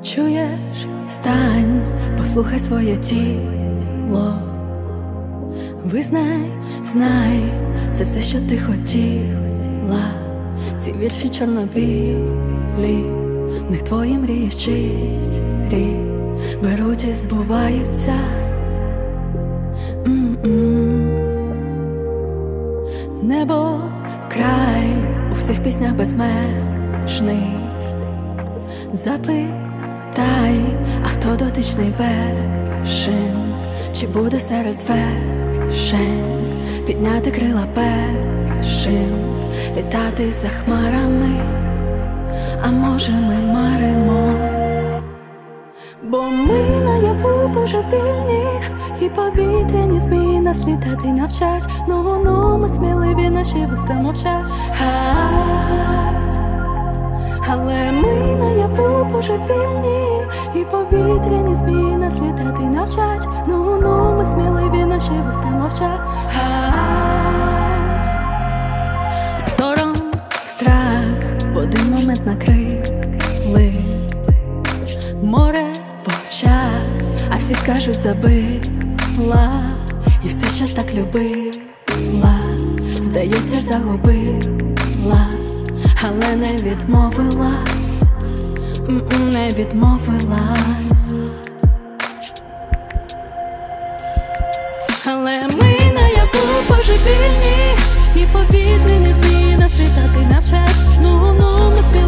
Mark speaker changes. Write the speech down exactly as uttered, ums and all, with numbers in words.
Speaker 1: Чуєш? Встань, послухай своє тіло. Визнай, знай, це все, що ти хотіла. Ці вірші чорно-білі, в них твої мрії щирі беруть і збуваються. М-м. Небо, край, у всіх піснях безмежний. Запитай, а хто дотичний вершин? Чи буде серед звершень підняти крила першим, літати за хмарами? А може ми маримо? Бо ми наяву божевільні і повітряні змії нас літати навчать. Ну-ну, ми сміливі, наші вуста мовчать. Але ми наяву божевільні і повітряні змії нас літати навчать. Ну-ну, ми сміливі, наші вуста мовчать. Сором, страх в один момент накрили. Море в очах, а всі скажуть забила. І все, що так любила, здається, загубила. Але не відмовилась, М-м, не відмовилась. Але ми наяву божевільні і повітряні змії нас літати навчать. Ну-ну, ми сміливі.